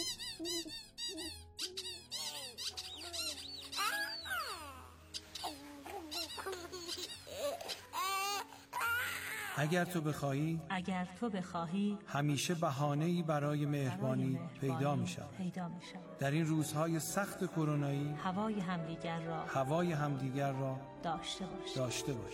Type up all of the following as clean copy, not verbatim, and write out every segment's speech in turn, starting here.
اگر تو بخواهی همیشه بهانه‌ای برای مهربانی پیدا می‌شود. در این روزهای سخت کرونایی هوای همدیگر را داشته باش.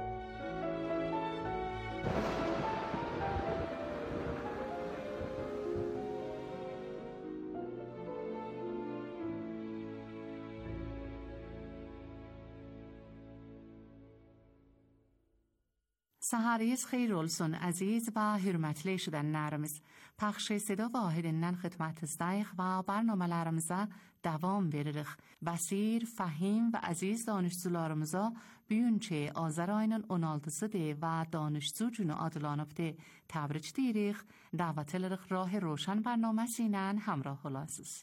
سهاریز خیر olsun عزیز و hürmetli eşidenlerimiz. Pəxş seda vahidindən xidmətinizdəyik və bərnamələrimize davam veririk. Vəsir, fəhim və əziz danışçularımıza bugünkü Azər ayının 16-sıdır və danışçu günü adlanıbdır. Təbrik edirik. Dəvət edirik Rah Roşan bərnaməsi ilə həmrah olasınız.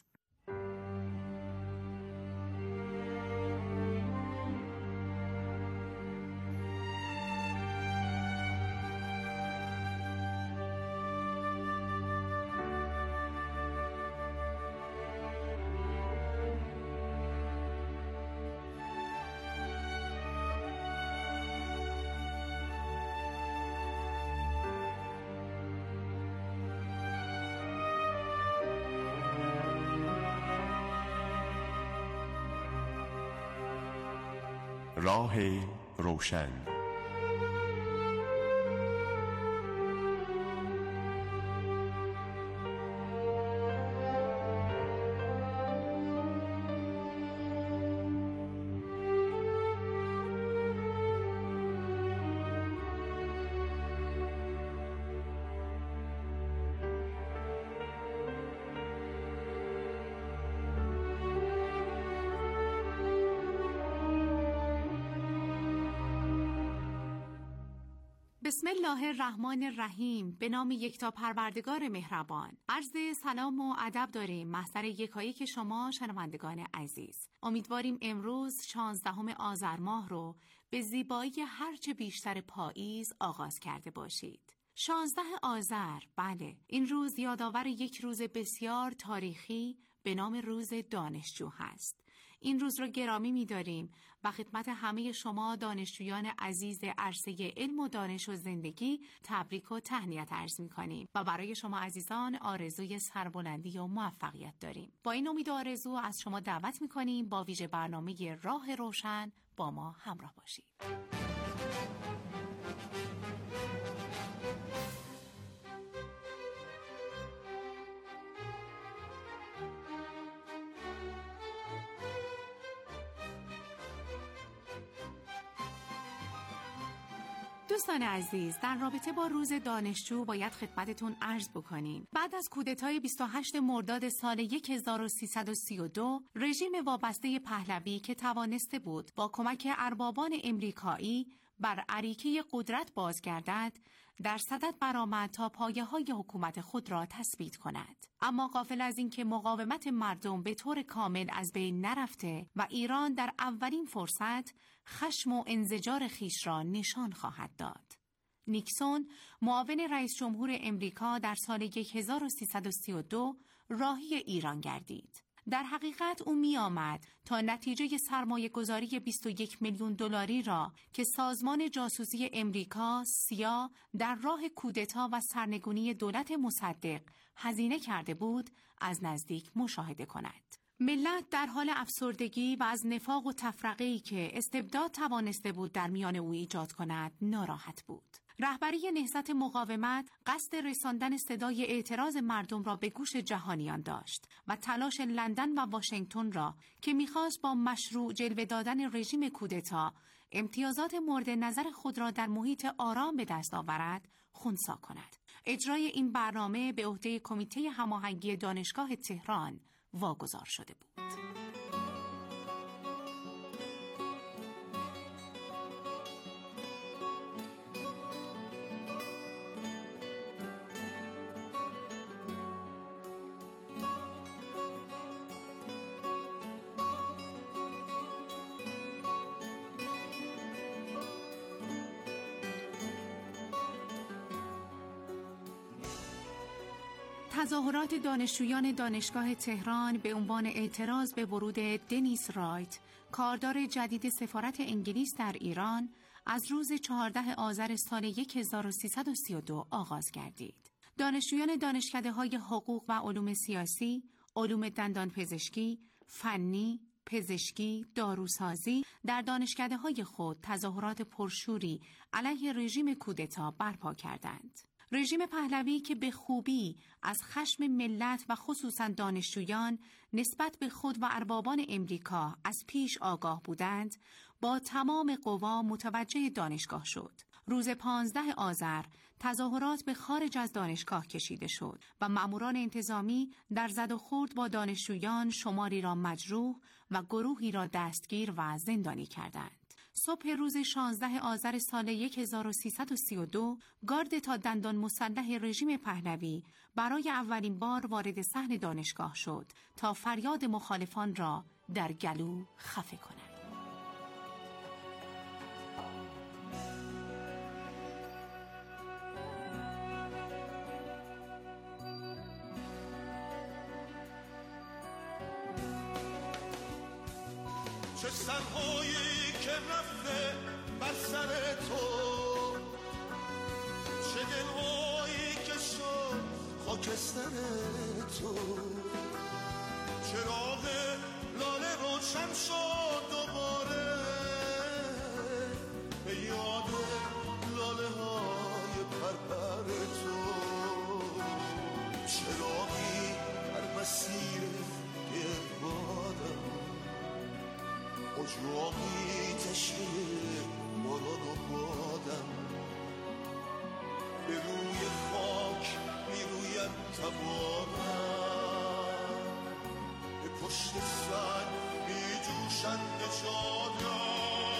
راه روشن. بسم الله الرحمن الرحیم. به نام یکتا پروردگار مهربان. عرض سلام و ادب داریم محضر یکایک شما شنوندگان عزیز. امیدواریم امروز 16 آذر ماه رو به زیبایی هرچه بیشتر پاییز آغاز کرده باشید. 16 آذر، بله، این روز یادآور یک روز بسیار تاریخی به نام روز دانشجو هست. این روز رو گرامی می‌داریم و خدمت همه شما دانشجویان عزیز عرصه علم و دانش و زندگی تبریک و تهنیت عرض می‌کنیم و برای شما عزیزان آرزوی سربلندی و موفقیت داریم. با این امید و آرزو از شما دعوت می‌کنیم با ویژه برنامه راه روشن با ما همراه باشید. دوستان عزیز، در رابطه با روز دانشجو باید خدمتتون عرض بکنیم. بعد از کودتای 28 مرداد سال 1332 رژیم وابسته پهلوی که توانسته بود با کمک اربابان امریکایی بر اریکه قدرت بازگردد، در صدد برآمد تا پایه‌های حکومت خود را تثبیت کند. اما غافل از این که مقاومت مردم به طور کامل از بین نرفته و ایران در اولین فرصت خشم و انزجار خیش را نشان خواهد داد. نیکسون، معاون رئیس جمهور امریکا، در سال 1332 راهی ایران گردید. در حقیقت او می آمد تا نتیجه سرمایه گذاری 21 میلیون دلاری را که سازمان جاسوسی امریکا CIA در راه کودتا و سرنگونی دولت مصدق هزینه کرده بود از نزدیک مشاهده کند. ملت در حال افسردگی و از نفاق و تفرقه‌ای که استبداد توانسته بود در میان او ایجاد کند ناراحت بود. رهبری نهضت مقاومت قصد رساندن صدای اعتراض مردم را به گوش جهانیان داشت و تلاش لندن و واشنگتن را که می‌خواست با مشروع جلوه دادن رژیم کودتا امتیازات مورد نظر خود را در محیط آرام به دست آورد خنثی کند. اجرای این برنامه به عهده کمیته هماهنگی دانشگاه تهران واگذار شده بود. تظاهرات دانشجویان دانشگاه تهران به عنوان اعتراض به ورود دنیس رایت، کاردار جدید سفارت انگلیس در ایران، از روز 14 آذر سال 1332 آغاز گردید. دانشجویان دانشکده‌های حقوق و علوم سیاسی، علوم دندانپزشکی، فنی، پزشکی، داروسازی در دانشکده‌های خود تظاهرات پرشوری علیه رژیم کودتا برپا کردند. رژیم پهلوی که به خوبی از خشم ملت و خصوصاً دانشجویان نسبت به خود و اربابان امریکا از پیش آگاه بودند، با تمام قوا متوجه دانشگاه شد. روز 15 آذر تظاهرات به خارج از دانشگاه کشیده شد و ماموران انتظامی در زد و خورد با دانشجویان شماری را مجروح و گروهی را دستگیر و زندانی کردند. صبح روز 16 آذر سال 1332 گارد تا دندان مسلح رژیم پهلوی برای اولین بار وارد صحن دانشگاه شد تا فریاد مخالفان را در گلو خفه کند. چه سرهایی که رفته بر سر تو، چه دلهایی که شد خاکستر تو، چراغ لاله روشن شد دوباره به یاد لاله های پرپر تو، چراغی در مسیر گردبادم، اجاقی تشکه باران و بادم، به روی خاک می روید تبارم، به پشت سر می جوشن نژادم،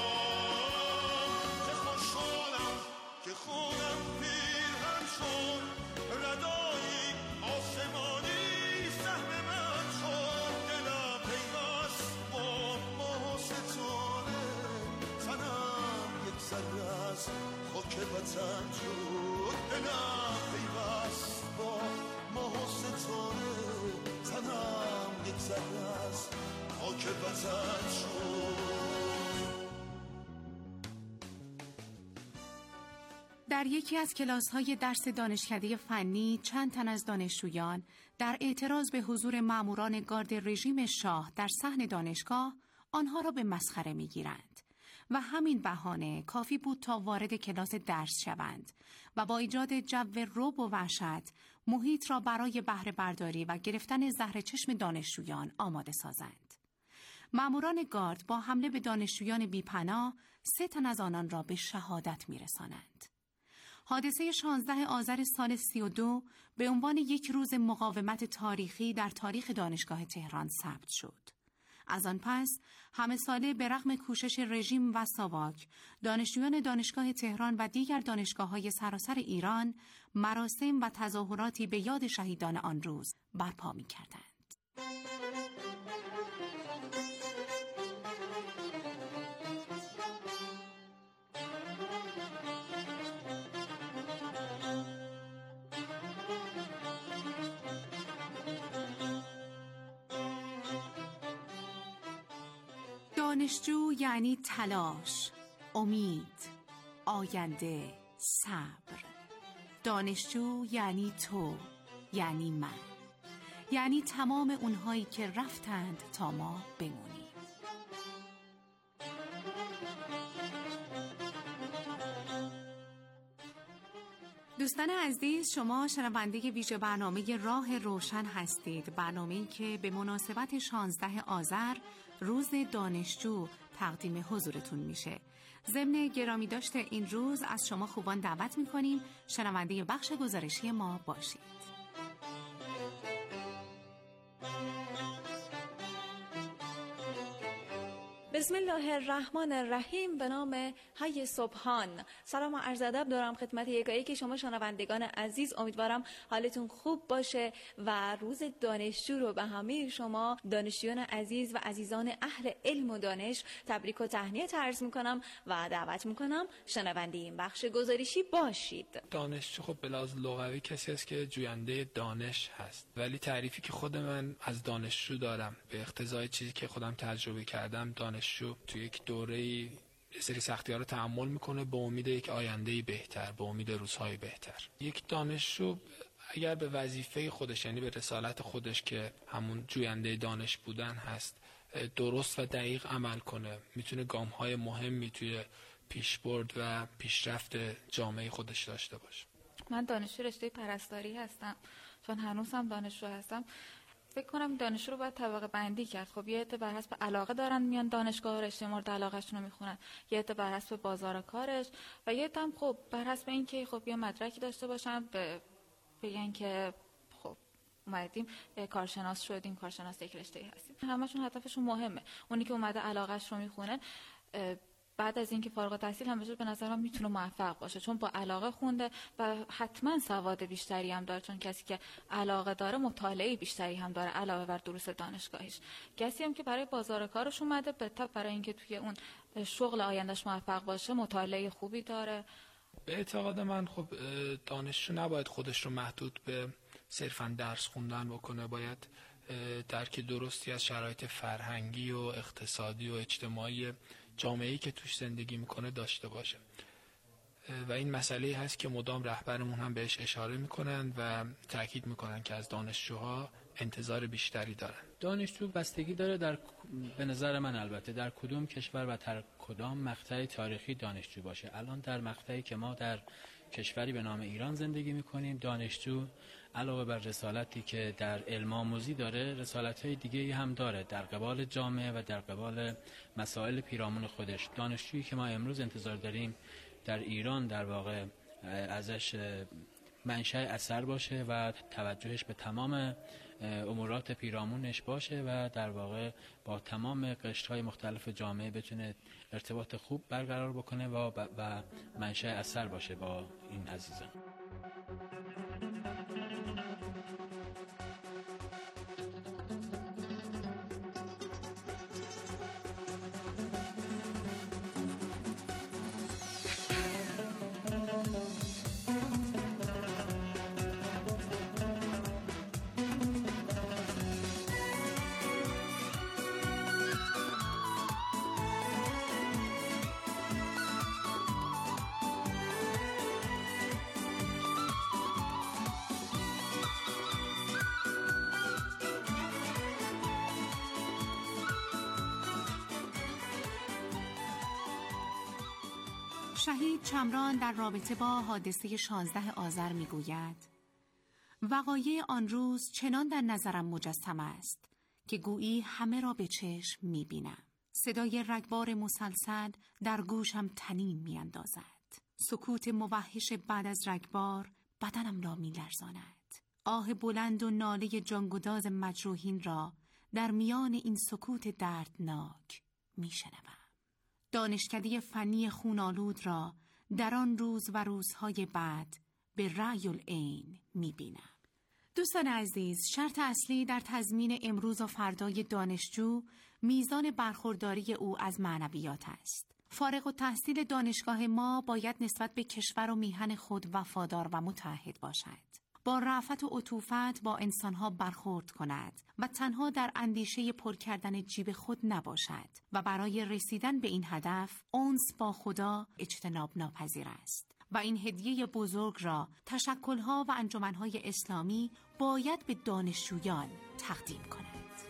که خوشحالم که خونم پیرهن شد، ردایی آسمانی سهم من شد، دلم پیوست با ماه ستاره، تنم یک ذره از خاک وطن شد، دلم پیوست با ماه ستاره، تنم یک ذره از خاک وطن شد. در یکی از کلاس‌های درس دانشکده فنی چند تن از دانشجویان در اعتراض به حضور ماموران گارد رژیم شاه در صحن دانشگاه آنها را به مسخره می‌گیرند و همین بهانه کافی بود تا وارد کلاس درس شوند و با ایجاد جو رعب و وحشت محیط را برای بهره برداری و گرفتن زهر چشم دانشجویان آماده سازند. ماموران گارد با حمله به دانشجویان بی‌پناه 3 تن از آنان را به شهادت می‌رسانند. حادثه 16 آذر سال 32 به عنوان یک روز مقاومت تاریخی در تاریخ دانشگاه تهران ثبت شد. از آن پس همه ساله به رغم کوشش رژیم و ساواک، دانشجویان دانشگاه تهران و دیگر دانشگاه‌های سراسر ایران مراسم و تظاهراتی به یاد شهیدان آن روز برپا می‌کردند. دانشجو یعنی تلاش، امید، آینده، صبر. دانشجو یعنی تو، یعنی من، یعنی تمام اونهایی که رفتند تا ما بمونیم. دوستان عزیز، شما شنونده ویژه برنامه راه روشن هستید، برنامه‌ای که به مناسبت 16 آذر روز دانشجو تقدیم حضورتون میشه. ضمن گرامی داشته این روز از شما خوبان دعوت میکنیم شنونده بخش گزارشی ما باشید. به بسم الله الرحمن الرحیم. به نام حی سبحان. سلام و عرض ادب دارم خدمت یکایک شما شنوندگان عزیز. امیدوارم حالتون خوب باشه و روز دانشجو رو به همه شما دانشجویان عزیز و عزیزان اهل علم و دانش تبریک و تهنیت عرض میکنم و دعوت میکنم شنونده این بخش گزارشی باشید. دانشجو خب به لحاظ لغوی کسی است که جوینده دانش هست، ولی تعریفی که خود من از دانشجو دارم به اقتضای چیزی که خودم تجربه کردم، دانشجو توی یک دوره‌ای یه سری سختی‌ها رو تحمل میکنه به امید یک آینده‌ای بهتر، به امید روزهای بهتر. یک دانشجو اگر به وظیفه خودش، یعنی به رسالت خودش که همون جوینده دانش بودن هست، درست و دقیق عمل کنه، میتونه گام‌های مهمی توی پیشبرد و پیشرفت جامعه خودش داشته باشه. من دانشجو رشته پرستاری هستم، چون هنوزم دانشجو هستم. فکر کنم دانشجو رو باید طبقه بندی کرد. خب یه عده بر حسب علاقه دارن میان دانشگاه، رشته مورد علاقه‌شون رو میخونن، یه عده بر حسب بازار کارش و یه عده هم خب بر حسب اینکه خب یه مدرکی داشته باشن بگن که خب اومدیم کارشناس شدیم، کارشناس یک رشته هستیم. همشون هدفشون مهمه. اونی که اومده علاقه‌اش رو میخونه بعد از اینکه فارغ التحصیل هم بشه به نظر من میتونه موفق باشه، چون با علاقه خونده و حتما سواد بیشتری هم داره، چون کسی که علاقه داره مطالعه بیشتری هم داره علاوه بر دروس دانشگاهیش. کسی هم که برای بازار کارش اومده به تبع برای اینکه توی اون شغل آیندهش موفق باشه مطالعه خوبی داره. به اعتقاد من خب دانشجو نباید خودش رو محدود به صرفاً درس خوندن بکنه، باید درک درستی از شرایط فرهنگی و اقتصادی و اجتماعی جامعه‌ای که توش زندگی میکنه داشته باشه و این مسئله هست که مدام رهبرمون هم بهش اشاره میکنن و تاکید میکنن که از دانشجوها انتظار بیشتری دارن. دانشجو بستگی داره به نظر من البته در کدوم کشور و در کدام مقطع تاریخی دانشجو باشه. الان در مقطعی که ما در کشوری به نام ایران زندگی میکنیم، دانشجو علاوه بر رسالتی که در علم آموزی داره، رسالت‌های دیگه‌ای هم داره در قبال جامعه و در قبال مسائل پیرامون خودش. دانشجویی که ما امروز انتظار داریم در ایران در واقع ازش منشأ اثر باشه و توجهش به تمام امورات پیرامونش باشه و در واقع با تمام قشرهای مختلف جامعه بتونه ارتباط خوب برقرار بکنه و منشأ اثر باشه با این عزیزان. شهید چمران در رابطه با حادثه 16 آذر میگوید: وقایع آن روز چنان در نظرم مجسم است که گویی همه را به چشم میبینم. صدای رگبار مسلسل در گوشم طنین میاندازد. سکوت موحش بعد از رگبار بدنم را میلرزاند. آه بلند و ناله جانگداز مجروحین را در میان این سکوت دردناک میشنوم. دانشکده فنی خونالود را در آن روز و روزهای بعد به رأی العین می‌بینم. دوستان عزیز، شرط اصلی در تضمین امروز و فردای دانشجو میزان برخورداری او از معنویات است. فارغ التحصیل دانشگاه ما باید نسبت به کشور و میهن خود وفادار و متعهد باشد. با رأفت و عطوفت با انسانها برخورد کند و تنها در اندیشه پر کردن جیب خود نباشد و برای رسیدن به این هدف انس با خدا اجتناب ناپذیر است و این هدیه بزرگ را تشکل‌ها و انجمن‌های اسلامی باید به دانشجویان تقدیم کند.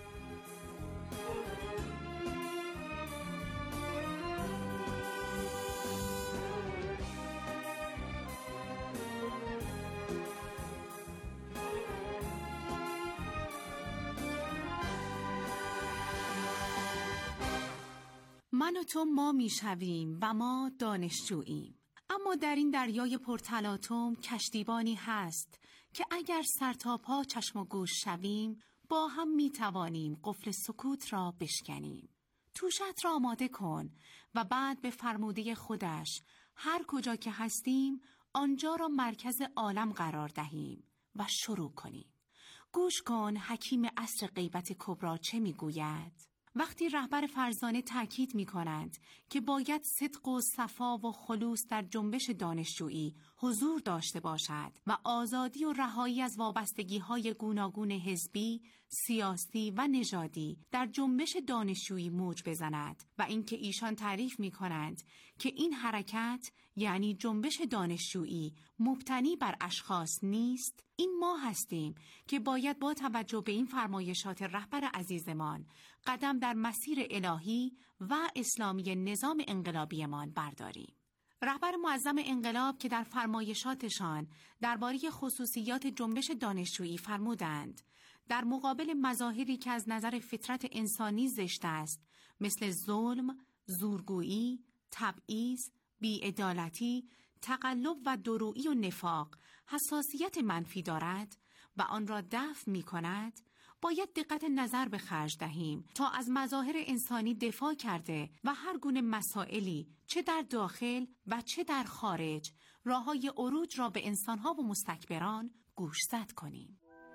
من و تو ما میشویم و ما دانشجوییم. اما در این دریای پرتلاطم کشتیبانی هست که اگر سرتاپا چشم و گوش شویم با هم میتوانیم قفل سکوت را بشکنیم. توشت را آماده کن و بعد به فرموده خودش هر کجا که هستیم آنجا را مرکز عالم قرار دهیم و شروع کنیم. گوش کن حکیم عصر غیبت کبری چه میگوید. وقتی رهبر فرزانه تأکید می‌کنند که باید صدق و صفا و خلوص در جنبش دانشجویی حضور داشته باشد و آزادی و رهایی از وابستگی‌های گوناگون حزبی، سیاسی و نژادی در جنبش دانشجویی موج بزند و اینکه ایشان تعریف می‌کنند که این حرکت یعنی جنبش دانشجویی مبتنی بر اشخاص نیست، این ما هستیم که باید با توجه به این فرمایشات رهبر عزیزمان قدم در مسیر الهی و اسلامی نظام انقلابیمان برداریم. رهبر معظم انقلاب که در فرمایشاتشان درباره خصوصیات جنبش دانشجویی فرمودند در مقابل مظاهری که از نظر فطرت انسانی زشت است مثل ظلم، زورگویی، تبعیض، بی‌عدالتی، تقلب و درویی و نفاق حساسیت منفی دارد و آن را دفع می کند، باید دقت نظر به خرج دهیم تا از مظاهر انسانی دفاع کرده و هر گونه مسائلی چه در داخل و چه در خارج راههای عروج را به انسانها و مستکبران گوشزد کنیم.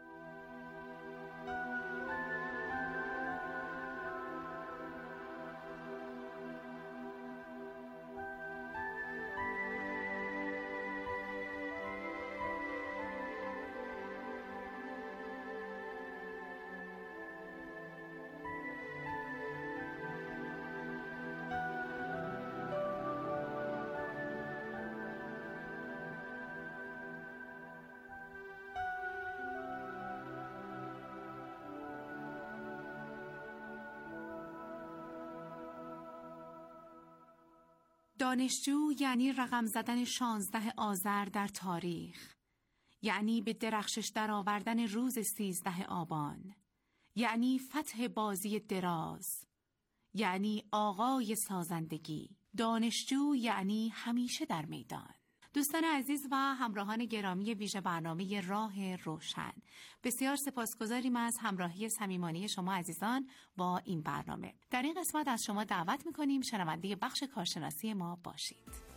دانشجو یعنی رقم زدن 16 آذر در تاریخ، یعنی به درخشش در آوردن روز 13 آبان، یعنی فتح بازی دراز، یعنی آغای سازندگی. دانشجو یعنی همیشه در میدان. دوستان عزیز و همراهان گرامی ویژه برنامه راه روشن، بسیار سپاسگزاریم از همراهی صمیمانه شما عزیزان با این برنامه. در این قسمت از شما دعوت می‌کنیم شنونده بخش کارشناسی ما باشید.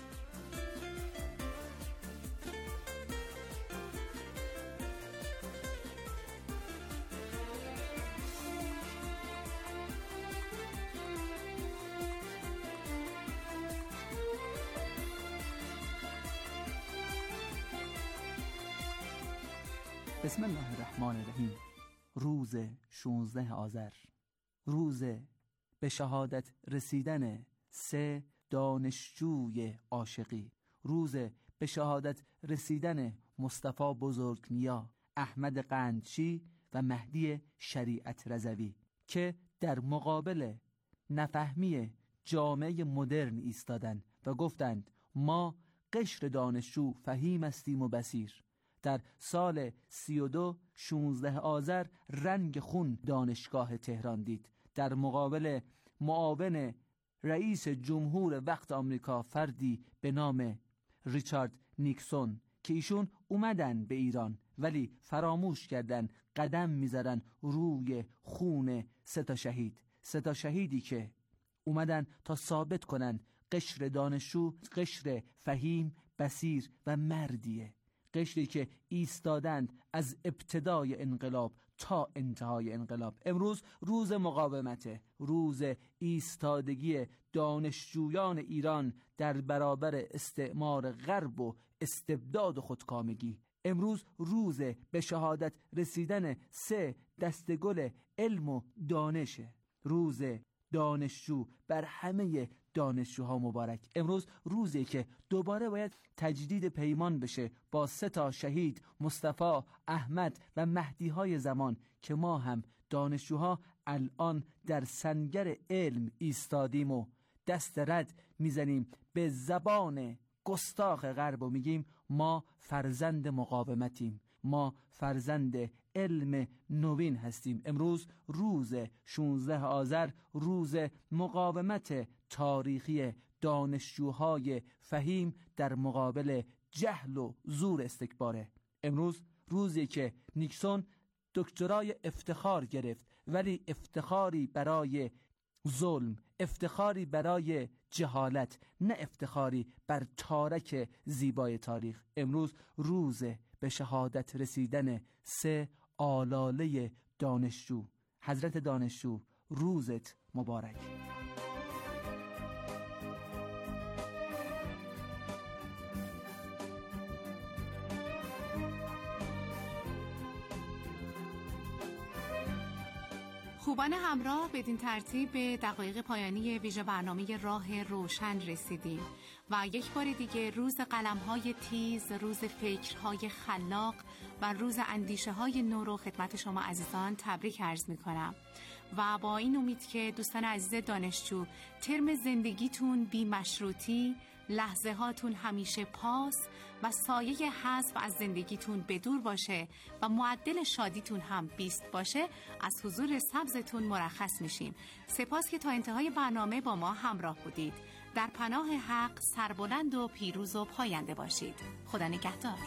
بسم الله الرحمن الرحیم. روز 16 آذر، روز به شهادت رسیدن 3 دانشجوی عاشقی، روز به شهادت رسیدن مصطفی بزرگنیا، احمد قندچی و مهدی شریعت رضوی که در مقابل نفهمی جامعه مدرن ایستادند و گفتند ما قشر دانشجو فهیم استیم و بصیر. در سال 32 16 آذر رنگ خون دانشگاه تهران دید. در مقابل معاون رئیس جمهور وقت آمریکا فردی به نام ریچارد نیکسون که ایشون اومدن به ایران ولی فراموش کردن قدم میذارن روی خون 3 شهید، 3 شهیدی که اومدن تا ثابت کنن قشر دانشجو قشر فهیم، بصیر و مردیه، قشری که ایستادند از ابتدای انقلاب تا انتهای انقلاب. امروز روز مقاومته، روز ایستادگی دانشجویان ایران در برابر استعمار غرب و استبداد و خودکامگی. امروز روز به شهادت رسیدن 3 دستگل علم و دانشه. روز دانشجو بر همه دانشجوها مبارک. امروز روزی که دوباره باید تجدید پیمان بشه با 3 شهید، مصطفی، احمد و مهدی های زمان که ما هم دانشجوها الان در سنگر علم ایستادیم و دست رد میزنیم به زبان گستاخ غرب و میگیم ما فرزند مقاومتیم، ما فرزند علم نوین هستیم. امروز روز 16 آذر روز مقاومت تاریخی دانشجوهای فهیم در مقابل جهل و زور استکباره. امروز روزی که نیکسون دکترای افتخار گرفت ولی افتخاری برای ظلم، افتخاری برای جهالت، نه افتخاری بر تارک زیبای تاریخ. امروز روز به شهادت رسیدن 3 آلاله دانشجو. حضرت دانشجو روزت مبارک. خوبان همراه، بدین ترتیب به دقایق پایانی ویژه برنامه راه روشن رسیدیم و یک بار دیگه روز قلم‌های تیز، روز فکرهای خلاق و روز اندیشه‌های نو رو خدمت شما عزیزان تبریک عرض می‌کنم و با این امید که دوستان عزیز دانشجو ترم زندگیتون بی مشروطی، لحظه هاتون همیشه پاس و سایه حذف از زندگیتون بدور باشه و معدل شادیتون هم 20 باشه، از حضور سبزتون مرخص میشیم. سپاس که تا انتهای برنامه با ما همراه بودید. در پناه حق سربلند و پیروز و پاینده باشید. خدا نگهدار.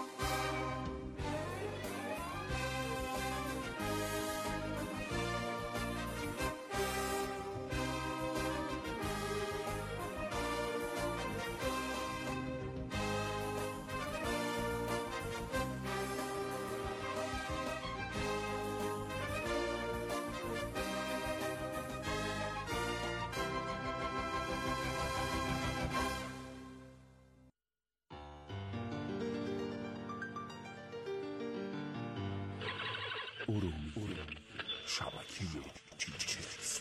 ارومیه شبکه تیچرز.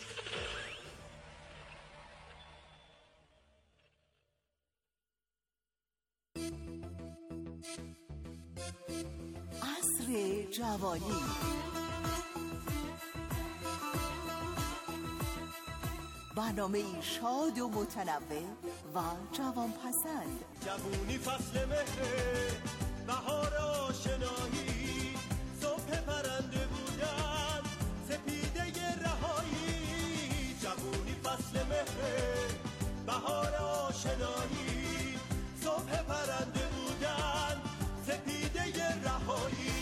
عصر جوانی. برنامه شاد و متنوع و جوانپسند. جوونی فصل مهره، بهار آشنایی، صبح پرنده بودن، سپیده رهایی. جوونی فصل مهره، بهار آشنایی، صبح پرنده بودن، سپیده رهایی.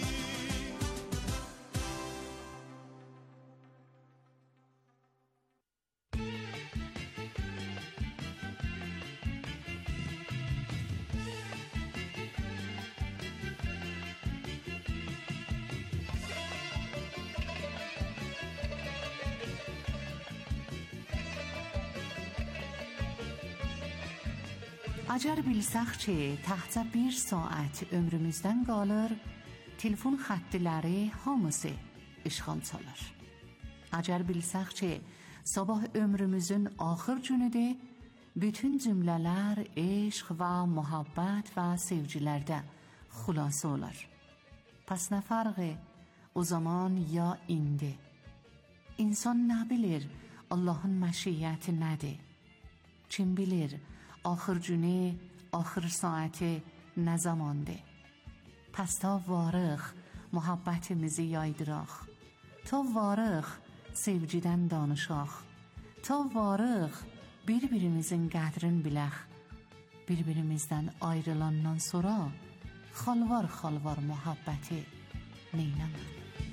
Acar bilsək ki, təxcə 1 saat ömrümüzdən qalır, telefon xəttiləri hamısı işğal çalır. Acar bilsək ki, sabah ömrümüzün axır günüdür, bütün cümlələr eşq və muhabbət və sevgilərdə xülasə olur. Pəs nə fərqi o zaman ya indi? İnsan nə bilir Allahın məşiyyəti nədir? Kim bilir آخر جونه آخر ساعت نزمانده. پس تا وارخ محبت mizi yaydıraq. Ta varıq sevgidən danışaq. Ta varıq bir-birimizin qədrin bilək. Bir-birimizdən ayrılandan sonra xalvar-xalvar muhabbəti neynəmək?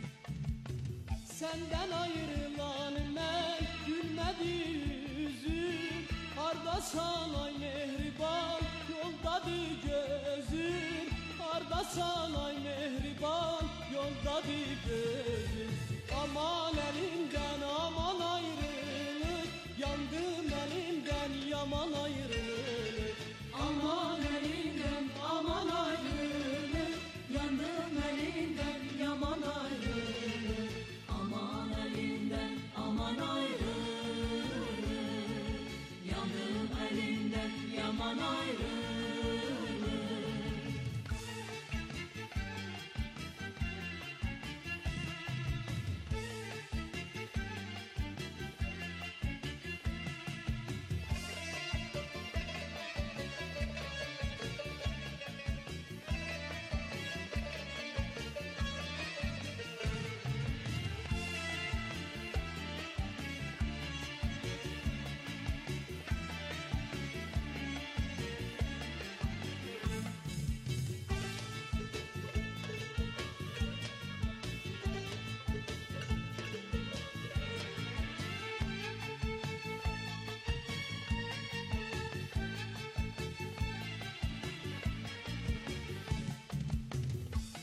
Səndən ayrılan mən gülmədim yüzüm. Ardasan ay mehriban, yoldadır gözüm. Ardasan ay mehriban, yoldadır gözüm. Aman elimden aman ayrılık, yandım elimden yaman ayrılık. Aman elimden aman ayrılık, yandım elimden yaman ayrılık. Aman elimden aman ayrılık. Elinden yaman ayrılık.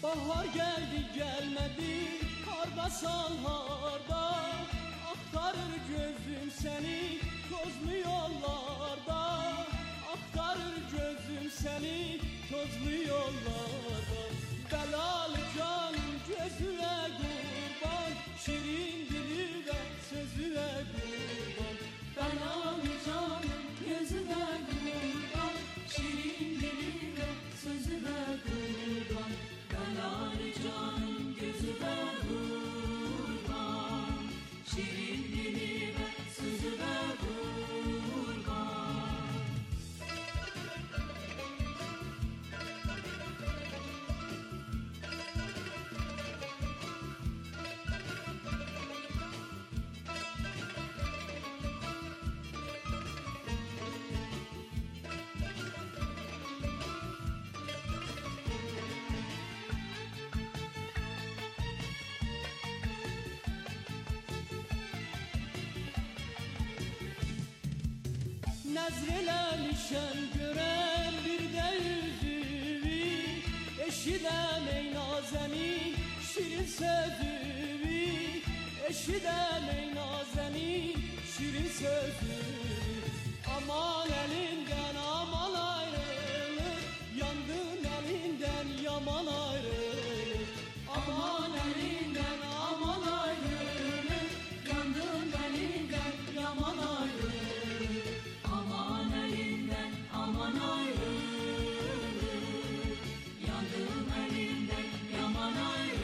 Bahar geldi gelmedi hardasan harda aktarır gözüm seni tozlu yollarda aktarır gözüm seni tozlu yollarda Belalı canım gözüne kurban şirin dili ve sözüne kurban Belalı canım gözüne kurban şirin dili ve sözüne kurban Belalı canım gözüne kurban şirin dili ve sözüne kurban Nezrelemişem gören bir de yüzünü Eşidem ey nazenin şirin sözünü Eşidem ey nazenin şirin sözünü Aman elinden aman ayrılık Yandın elinden yaman ayrılık Aman elinden aman ayrılık Yandın elinden yaman ayrılık Aman elinden aman ayrılık Yandım elinden yaman ayrılık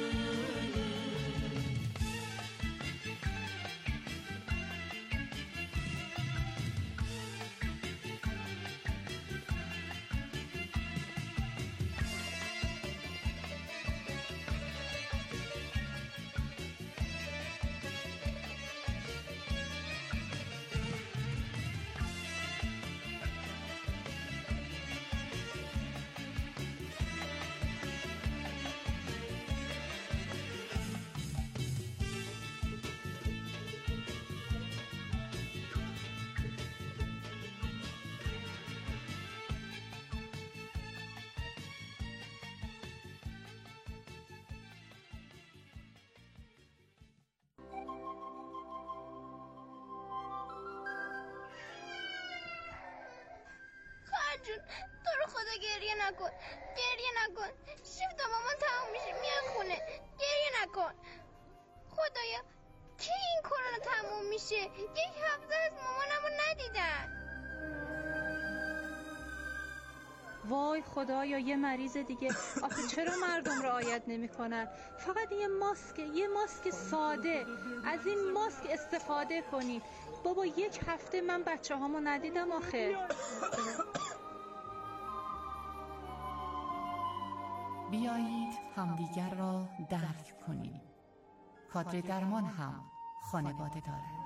جون تو رو خدا گریه نکن شیفت مامان تموم میشه میان خونه گریه نکن خدایا کی این کرونا تموم میشه 1 هفته از مامانمو ندیدن وای خدایا یه مریض دیگه آخه چرا مردم رعایت نمی‌کنن فقط یه ماسک ساده از این ماسک استفاده کنید بابا 1 هفته من بچه‌هامو ندیدم آخه بیایید همدیگر را درک کنیم. کادر درمان هم خانواده دارند.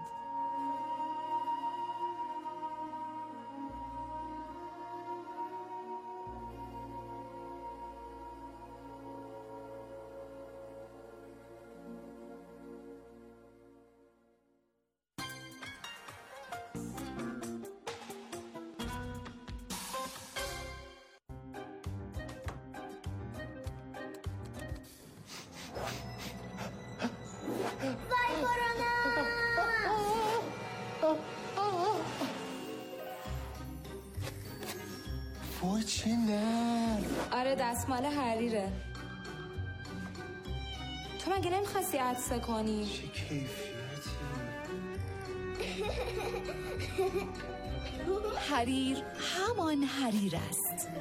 وای چه نرم. آره دستمال حریره. تو مگه نمیخواستی عطسه کنی؟ چه کیفیتی. حریر همان حریر است.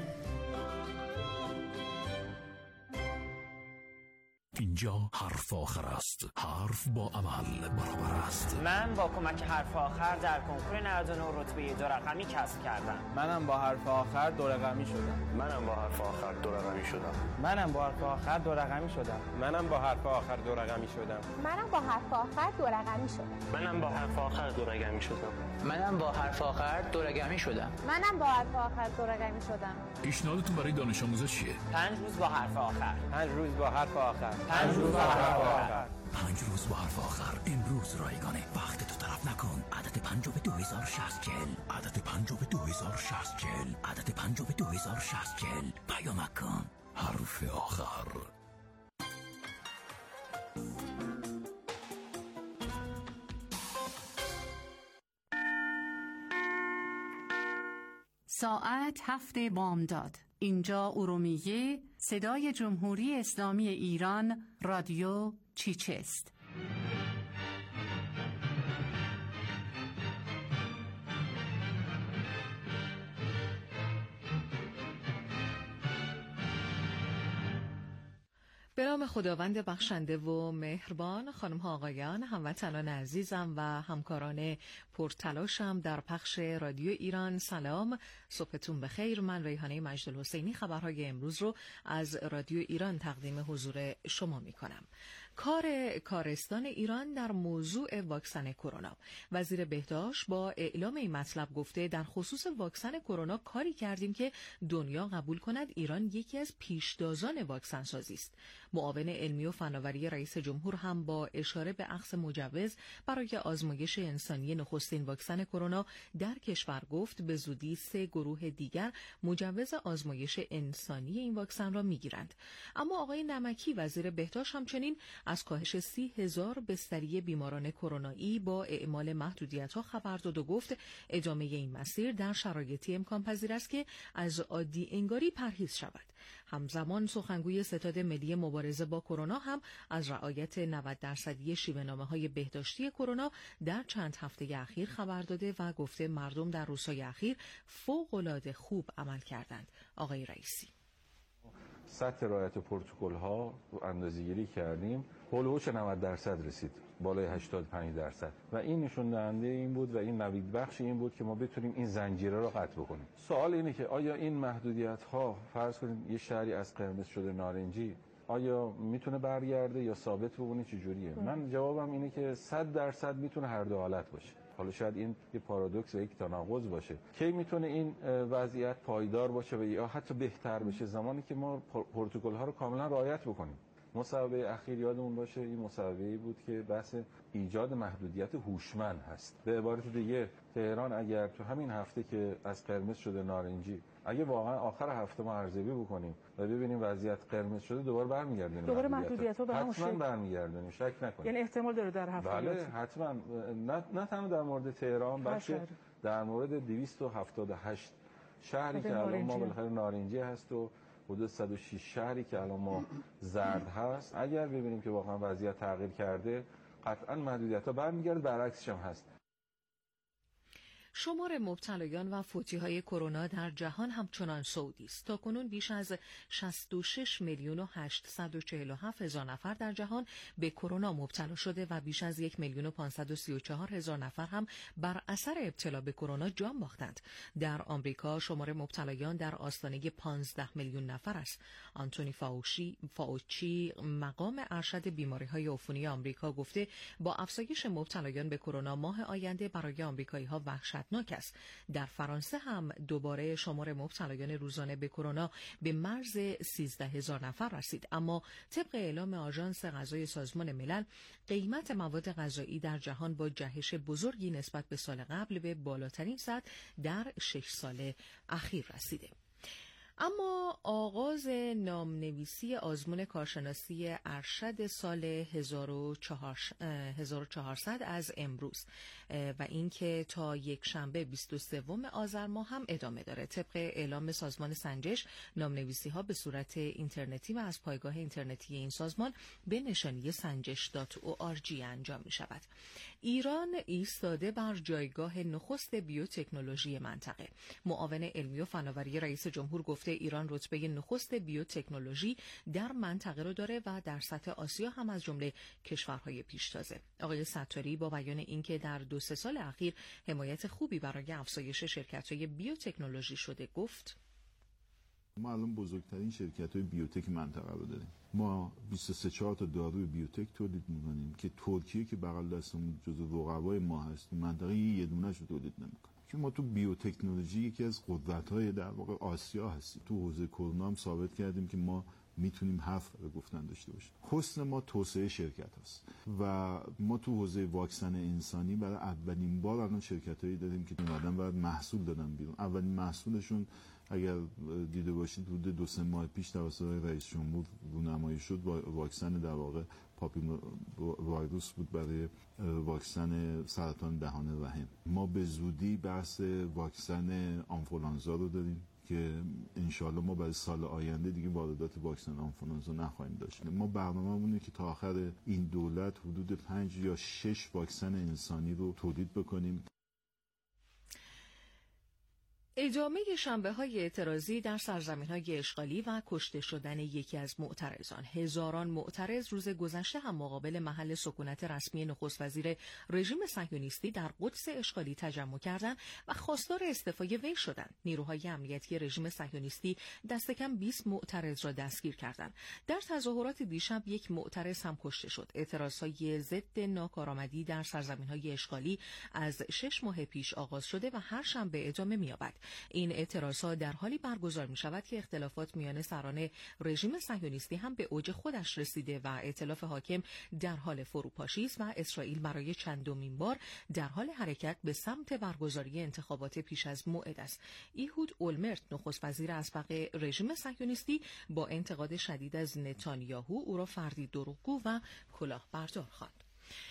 اینجا حرف آخر است. حرف با عمل برابر است. من با کمک حرف آخر در کنکور 99 رتبه 2 رقمی کسب کردم. منم با حرف آخر 2 رقمی شدم. منم با حرف آخر 2 رقمی شدم. منم با حرف آخر 2 رقمی شدم. منم با حرف آخر 2 رقمی شدم. منم با حرف آخر 2 رقمی شدم. منم با حرف آخر 2 رقمی شدم. منم با حرف آخر 2 رقمی شدم. منم با حرف آخر 2 رقمی شدم. پیشنهادتون برای دانش آموزا چیه؟ 5 روز با حرف آخر. 5 روز با حرف آخر. 5 روز با حرف آخر. 5 روز با حرف آخر. امروز رایگانه. وقت تو طرف نکن. عدد 5 به 2060 40. عدد 5 به 2060 40. عدد 5 به 2060 40. پیامک کن. حرف آخر. ساعت 7 بامداد. اینجا ارومیه، صدای جمهوری اسلامی ایران، رادیو چیچست. به نام خداوند بخشنده و مهربان. خانم ها آقایان، هموطنان عزیزم و همکاران پرتلاشم در پخش رادیو ایران، سلام، صبحتون بخیر. من ریحانه مجدالحسینی خبرهای امروز رو از رادیو ایران تقدیم حضور شما می کنم. کارستان ایران در موضوع واکسن کرونا. وزیر بهداشت با اعلام این مطلب گفته در خصوص واکسن کرونا کاری کردیم که دنیا قبول کند ایران یکی از پیشتازان واکسن سازی است. معاون علمی و فناوری رئیس جمهور هم با اشاره به اخذ مجوز برای آزمایش انسانی نخستین واکسن کرونا در کشور گفت به زودی 3 گروه دیگر مجوز آزمایش انسانی این واکسن را میگیرند. اما آقای نمکی وزیر بهداشت همچنین از کاهش 30,000 بستری بیماران کرونایی با اعمال محدودیت‌ها خبر داد و گفت ادامه این مسیر در شرایطی امکان پذیر است که از عادی انگاری پرهیز شود. همزمان سخنگوی ستاد ملی مبارزه با کرونا هم از رعایت 90% شیوه‌نامه‌های بهداشتی کرونا در چند هفته اخیر خبر داده و گفته مردم در روزهای اخیر فوق‌العاده خوب عمل کردند. آقای رئیسی: سطح رعایت پروتکل‌ها رو اندازه‌گیری کردیم، هولوش 90% رسید، بالای 85%، و این نشون دهنده این بود و این نوید بخش این بود که ما بتونیم این زنجیره رو قطع بکنیم. سوال اینه که آیا این محدودیت‌ها، فرض کنیم یه شهری از قرمز شده نارنجی، آیا میتونه برگرده یا ثابت بمونه؟ چه جوریه؟ من جوابم اینه که 100% میتونه هر دو حالت باشه. حالا شاید این یه پارادوکس و یک تناقض باشه. کی میتونه این وضعیت پایدار باشه و یا حتی بهتر بشه؟ زمانی که ما پروتکل‌ها رو کاملا رعایت بکنیم. مصوبه اخیر یادمون باشه این مصوبه‌ای بود که بحث ایجاد محدودیت هوشمند هست. به عبارت دیگه تهران اگر تو همین هفته که از قرمز شده نارنجی، اگه واقعا آخر هفته ما ارزیابی بکنیم و ببینیم وضعیت قرمز شده، دوباره برمیگردیم، دوباره محدودیت‌ها به همون حتما برمیگردیم، شک نکنید. یعنی احتمال داره در هفته. بله حتما، نه تنها در مورد تهران بلکه در مورد 278 شهری که الان ما بالاخره نارنجی هست و حدود 106 شهری که الان ما زرد هست، اگر ببینیم که واقعا وضعیت تغییر کرده، قطعا محدودیت‌ها برمیگرده، برعکسش هم هست. شمار مبتلایان و فوتی‌های کرونا در جهان همچنان صعودی است. تاکنون بیش از 66,847,000 نفر در جهان به کرونا مبتلا شده و بیش از 1,534,000 نفر هم بر اثر ابتلا به کرونا جان باختند. در آمریکا شمار مبتلایان در آستانه 15 میلیون نفر است. آنتونی فاوچی مقام ارشد بیماری‌های عفونی آمریکا گفته با افزایش مبتلایان به کرونا ماه آینده برای آمریکایی‌ها وحشتناک است. در فرانسه هم دوباره شمار مبتلایان روزانه به کرونا به مرز 13,000 نفر رسید، اما طبق اعلام آژانس غذای سازمان ملل قیمت مواد غذایی در جهان با جهش بزرگی نسبت به سال قبل به بالاترین سطح در 6 سال اخیر رسیده. اما آغاز نامنویسی آزمون کارشناسی ارشد سال 1400 از امروز و اینکه تا یک شنبه 23 آذر ماه هم ادامه داره. طبق اعلام سازمان سنجش، نامنویسی ها به صورت اینترنتی و از پایگاه اینترنتی این سازمان به نشانی sanjesh.org انجام می شود. ایران ایستاده بر جایگاه نخست بیوتکنولوژی منطقه. معاون علمی و فناوری رئیس جمهور گفته ایران رتبه نخست بیوتکنولوژی در منطقه رو داره و در سطح آسیا هم از جمله کشورهای پیشتازه. آقای ستاری با بیان اینکه در 2-3 سال اخیر حمایت خوبی برای افزایش شرکت‌های بیوتکنولوژی شده گفت: ما الان بزرگترین شرکت‌های بیوتک منطقه رو داریم. ما 23-24 تا داروی بیوتک تولید می‌کنیم که ترکیه که بغل دستمون جزو رقبای ما هست، منطقه یه دونه‌ش رو تولید نمی‌کنه. که ما تو بیوتکنولوژی یکی از قدرت‌های در واقع آسیا هستیم. تو حوزه کرونا هم ثابت کردیم که ما میتونیم حرف به گفتن داشته باشیم. حسن ما توسعه شرکت هست و ما تو حوزه واکسن انسانی برای اولین بار الان شرکتایی داریم که اومدن و محصول دادن بیرون. اولین محصولشون اگر دیده باشید حدود 2-3 ماه پیش توسط رئیس جمهور رونمایی شد واکسن در واقع پاپیلوما ویروس بود برای واکسن سرطان دهان رحم. ما به زودی بحث واکسن آنفولانزا رو داریم که انشالله ما برای سال آینده دیگه واردات واکسن آنفولانزا نخواهیم داشت. ما برنامه‌مونه که تا آخر این دولت حدود 5 یا 6 واکسن انسانی رو تولید بکنیم. ادامه شنبه‌های اعتراضی در سرزمین‌های اشغالی و کشته شدن یکی از معترضان. هزاران معترض روز گذشته هم مقابل محل سکونت رسمی نخست وزیر رژیم صهیونیستی در قدس اشغالی تجمع کردند و خواستار استعفای وی شدند. نیروهای امنیتی رژیم صهیونیستی دست کم 20 معترض را دستگیر کردند. در تظاهرات دیشب یک معترض هم کشته شد. اعتراضهای ضد ناکارآمدی در سرزمین‌های اشغالی از 6 ماه پیش آغاز شده و هر شنبه ادامه می‌یابد. این اعتراضات در حالی برگزار می شود که اختلافات میان سران رژیم صهیونیستی هم به اوج خودش رسیده و ائتلاف حاکم در حال فروپاشی است و اسرائیل برای چندمین بار در حال حرکت به سمت برگزاری انتخابات پیش از موعد است. ایهود اولمرت نخست وزیر اسبق رژیم صهیونیستی با انتقاد شدید از نتانیاهو او را فردی دروغگو و کلاهبردار خواند.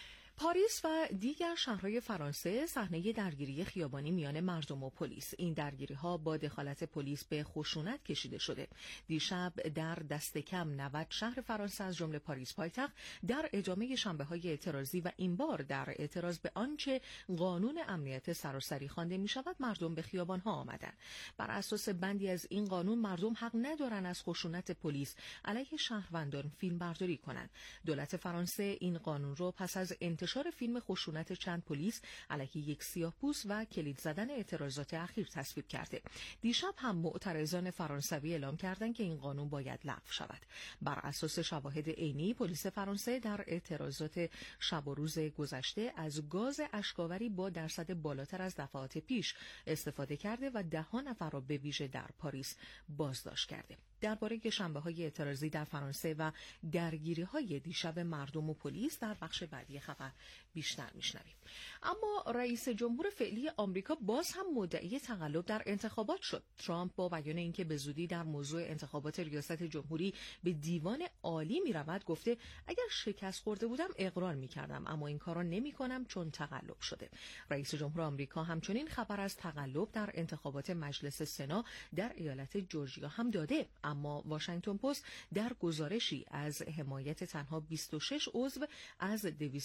پاریس و دیگر شهرهای فرانسه صحنه درگیری خیابانی میان مردم و پلیس. این درگیری‌ها با دخالت پلیس به خشونت کشیده شده. دیشب در دست کم 90 شهر فرانسه از جمله پاریس پایتخت در ادامه شنبه‌های اعتراضی و این بار در اعتراض به آنچه قانون امنیت سراسری خوانده می‌شود مردم به خیابان‌ها آمدند. بر اساس بندی از این قانون مردم حق ندارند از خشونت پلیس علیه شهروندان فیلمبرداری کنند. دولت فرانسه این قانون را پس از انتشار فیلم خشونت چند پلیس علیه یک سیاه‌پوست و کلید زدن اعتراضات اخیر تصویب کرده. دیشب هم معترضان فرانسوی اعلام کردند که این قانون باید لغو شود. بر اساس شواهد عینی پلیس فرانسه در اعتراضات شب و روز گذشته از گاز اشک‌آوری با درصد بالاتر از دفعات پیش استفاده کرده و 10 نفر را به ویژه در پاریس بازداشت کرده. درباره شنبه‌های اعتراضی در فرانسه و درگیری‌های دیشب مردم و پلیس در بخش بعدی خبر بیشتر میشنویم. اما رئیس جمهور فعلی آمریکا باز هم مدعی تقلب در انتخابات شد. ترامپ با بیان اینکه به زودی در موضوع انتخابات ریاست جمهوری به دیوان عالی میرود گفته اگر شکست خورده بودم اقرار میکردم اما این کارا نمیکنم چون تقلب شده. رئیس جمهور آمریکا همچنین خبر از تقلب در انتخابات مجلس سنا در ایالت جورجیا هم داده، اما واشنگتن پست در گزارشی از حمایت تنها 26 عضو از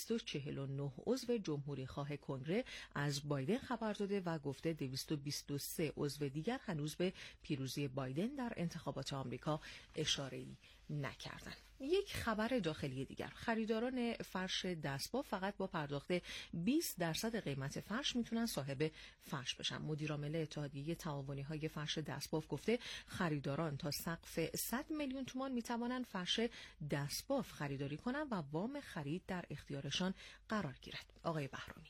249 عضو جمهوری خواه کنگره از بایدن خبر داده و گفته 223 عضو دیگر هنوز به پیروزی بایدن در انتخابات آمریکا اشاره‌ای نکردند. یک خبر داخلی دیگر، خریداران فرش دستباف فقط با پرداخت 20% قیمت فرش میتونن صاحب فرش بشن. مدیرعامل اتحادیه تعاونی‌های فرش دستباف گفته خریداران تا سقف 100 میلیون تومان میتوانند فرش دستباف خریداری کنند و وام خرید در اختیارشان قرار گیرد. آقای بهرامی: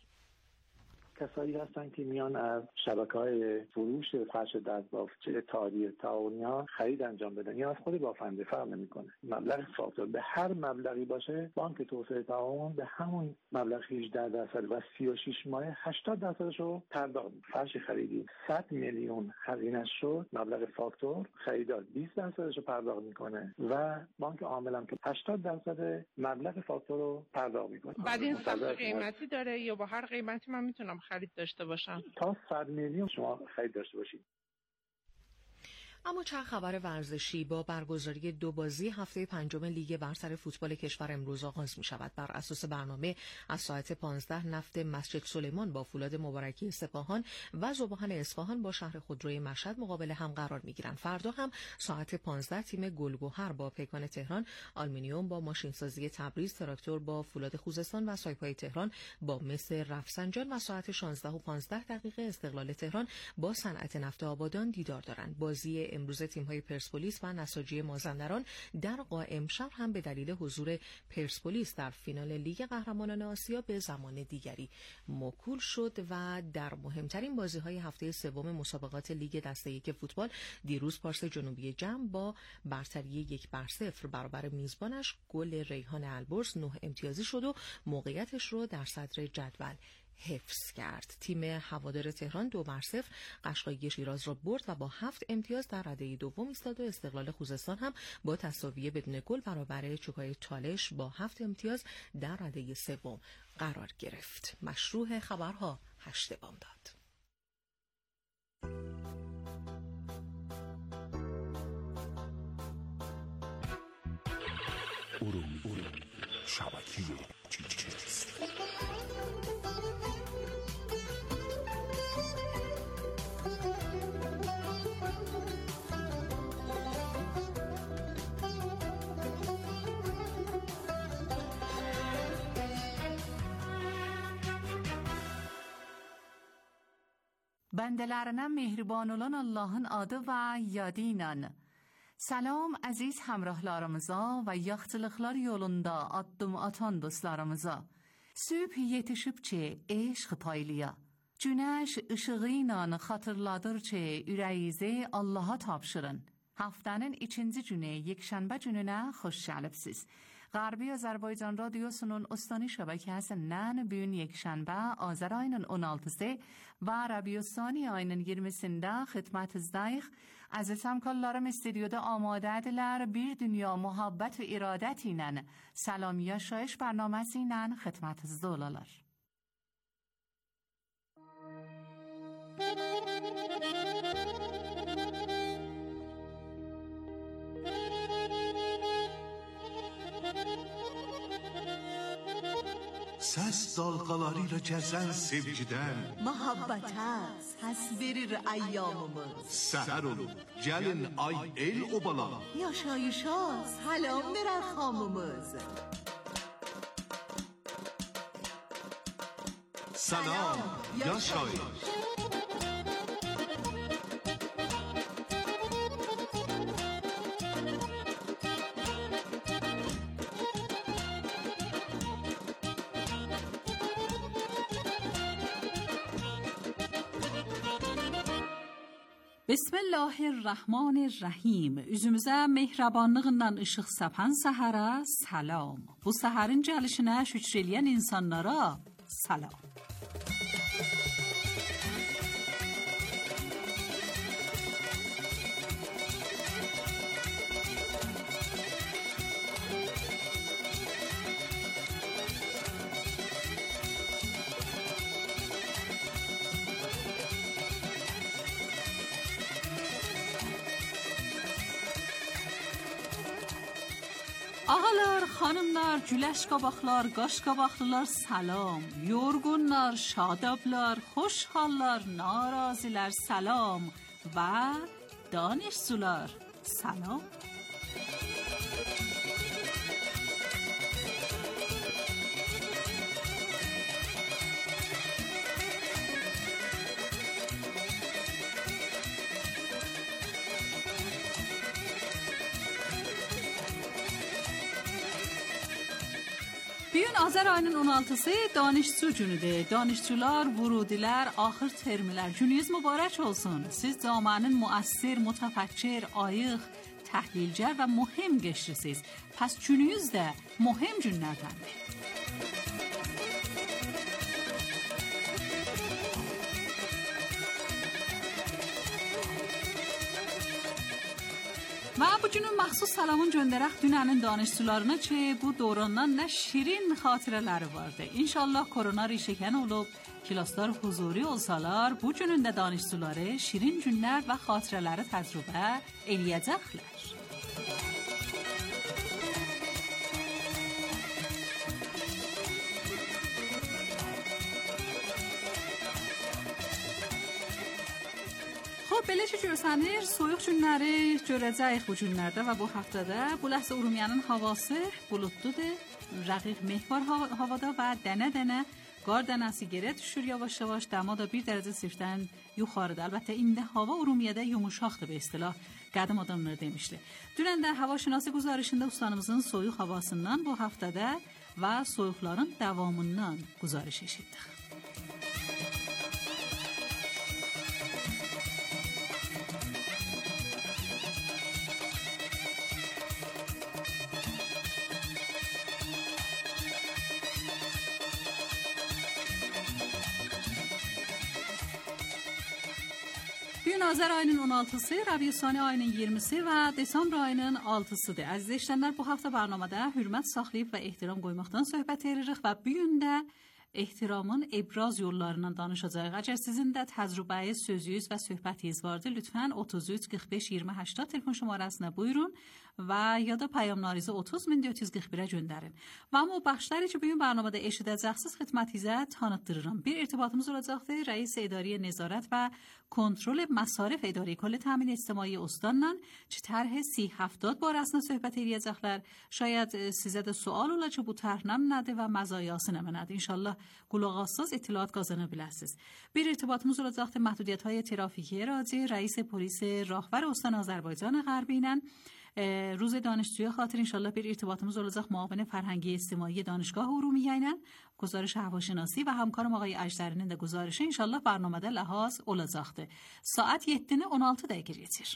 کسایی هستن که میان از شبکه‌های فروش فرش دستباف چه اتحادیه تعاونی‌ها خرید انجام بدن یا از خود بافنده فرق نمی‌کنه. مبلغ فاکتور به هر مبلغی باشه بانک توسعه تعاون به همون مبلغ 18% و 36 ماه 80% رو پرداخت. فرش خریدی 100 میلیون هزینه شد، مبلغ فاکتور خریدار 20% رو پرداخت میکنه و بانک عامل هم که 80% مبلغ فاکتور رو پرداخت میکنه. بعد این سقف قیمتی داره یا با هر قیمتی من میتونم خرید داشته باشم؟ تا 100 میلیون شما خرید داشته باشید. اما چند خبر ورزشی. با برگزاری 2 بازی هفته 5 لیگ برتر فوتبال کشور امروز آغاز می شود. بر اساس برنامه از ساعت 15 نفت مسجد سلیمان با فولاد مبارکی سپاهان و ذوب‌آهن اصفهان با شهر خودروی مشهد مقابل هم قرار می گیرند. فردا هم ساعت 15 تیم گلگهر با پیکان تهران، آلومینیوم با ماشینسازی تبریز، تراکتور با فولاد خوزستان و سایپای تهران با مس رفسنجان و ساعت 16:15 استقلال تهران با صنعت نفت آبادان دیدار دارند. بازی امروز تیم‌های پرسپولیس و نساجی مازندران در قائم شهر هم به دلیل حضور پرسپولیس در فینال لیگ قهرمانان آسیا به زمان دیگری موکول شد و در مهمترین بازی‌های هفته سوم مسابقات لیگ دسته یک فوتبال دیروز پارس جنوبی جم با برتری 1-0 برابر میزبانش گل ریحان البرز 9 امتیازی شد و موقعیتش رو در صدر جدول حفظ کرد. تیم هوادار تهران 2-0 قشقایی شیراز را برد و با 7 امتیاز در رده دوم ایستاد و استقلال خوزستان هم با تساوی بدون گل برابر چوکای چالش با 7 امتیاز در رده سوم قرار گرفت. مشروع خبرها 8 بامداد. ارومی شبکه چیست؟ Bendelerine mehriban olan Allah'ın adı ve yadıyla. Salam aziz hamrahlarımıza ve yaxçılıqlar yolunda addım atan dostlarımıza. Sübh yetişib çe eşq paylıya. Güneş ışığıyla xatırladır çe ürəyinizi Allah'a tapşırın. Haftanın ikinci günü yekşənbə gününə xoş gəlibsiz. Qarbi Azərbaycan Radyosu'nun ustani şəbəkəsindən bugün yekşənbə Azər ayının 16-sı və Rəbiüssani ayının 20-sində xidmətinizdəyik. Əziz həmkarlarım istüdyoda amadədirlər. Bir dünya muhabbət və iradət ilə Salam Yaşayış bərnaməsi ilə xidmətinizdə olarlar. Səs dalğalarıyla gəzən sevgidən Muhabbətə səs verir əyyamımız. Səhər olur, gəlin ay el obalan. Yaşayışa salam verər xamımız. Salam, yaşayış. Bismillahirrahmanirrahim. Üzümüzə mehribanlıqla işıq səpən səhərə salam. Bu səhərin gəlişinə şükür eləyən insanlara salam. Ağalar, xanımlar, güləş qabaqlar, qaş qabaqlılar salam. Yorğunlar, şadablar, xoşhallar, narazilər salam və danışsular salam. Bugün Azər ayının 16-sı danışçı günüdür. Danışçılar, vurudilər, axır termlər. Gününüz mübarək olsun. Siz camanın müəssir, mütəfəkkir, ayıq, təhlilcər və mühim geçirsiniz. Pəs gününüz də mühim günlərdəndir. Və bugünün məxsus salamın göndərək dünənin danışçılarına ki, bu dövrəndən nə şirin xatirələri vardı. İnşallah korona rişəkən olub, kilaslar huzuri olsalar, bugünün də danışçıları şirin günlər və xatirələri təcrübə eləyəcəklər. Belə ki, görsənir, soyuq günləri görəcəyik bu günlərdə və bu həftədə. Bu ləhsə Urumiyanın havası buludludur, rəqiq meh var havada və dənə-dənə qar dənəsi yerə düşür yavaş-yavaş. Dəma da 1 dərəcə sifdən yuxarıda. Əlbəttə, indi hava Urumiyədə yumuşaqdır be istilah. Qədim adamlar demişdi. Dünən də havaşünası quzarışında ustanımızın soyuq havasından bu həftədə və soyuqların davamından quzarış eşitdik. Bu gün Azər ayının 16-sı, Rabiə Sani ayının 20-si və Desembr ayının 6-sıdır. Əziz eşidənlər, bu hafta proqramda hörmət saxlayıb və ehtiram qoymaqdan söhbət edirik və bu gün də ehtiramın ebraz yollarından danışacağıq. Əgər sizin də təcrübəyi, sözünüz və söhbətiniz vardır, lütfən 33 45 20 80 telefon şömrəsinə buyurun və ya da peyamlarınızı 30441-ə göndərin. Və amma o baxışları ki, bugün proqramda eşidəcəksiniz, xidmətinizə tanıtdırıram. Bir irtibatımız olacaqdır. Rəis İdarə Nəzarət və Kontrol Məsarif İdarə Kol Təmin İctimai Ustadla ki, tərh 3070 barəsində söhbət edəcəklər. Şayad sizə də sual ola ki, bu tərh nədir və məzayası nədir? İnşallah qulaq assaz iطلاعات qazana bilərsiniz. Bir irtibatımız olacaqdır. Məhdudiyyətlər trafiki راجع رئیس پلیس راهور استان آذربایجان غربی ilə روز دانشجوی خاطر انشالله bir irtibatımız olacaq معاون فرهنگی اجتماعی دانشگاه ارومیه ilə گزارش هواشناسی və همکارım ağay Əjdərinin də guzarışı inşallah proqramda ləhaz olacaqdır. Saat 7-ni 16 dəqiqə keçir.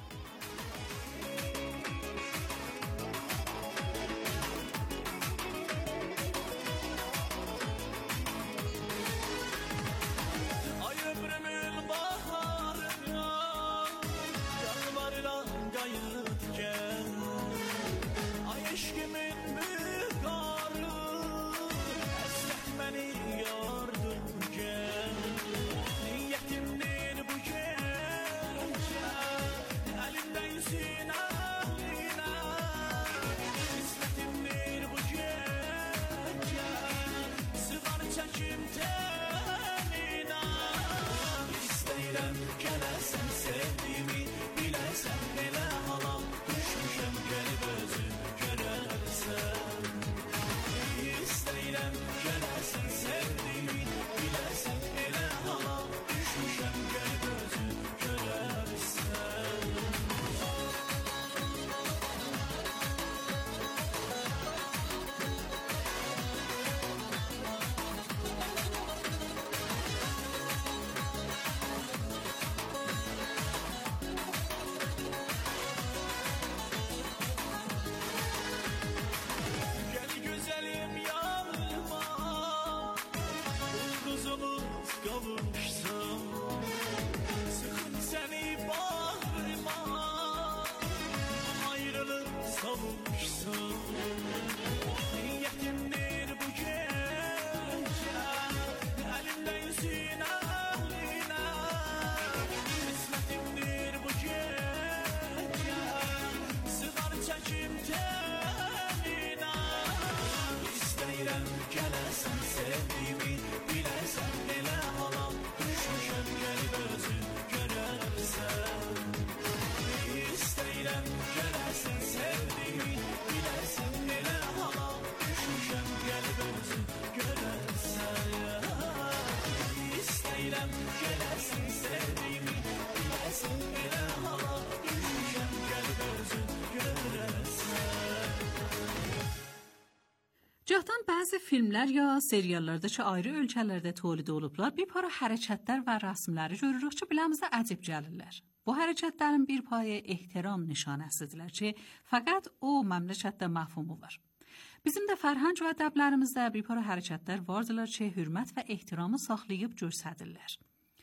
Cəhdən bəzi filmlər ya seriallarda ki, ayrı ölkələrdə tolid olublar, bir para hərəkətlər və rəsmləri görürük ki, biləmizdə əcib gəlirlər. Bu hərəkətlərin bir payı ehtiram nişanəsidirlər ki, fəqət o məmləkətdə məfhumu var. Bizim də fərhəng və ədəblərimizdə bir para hərəkətlər vardılar ki, hürmət və ehtiramı saxlayıb göstərirlər.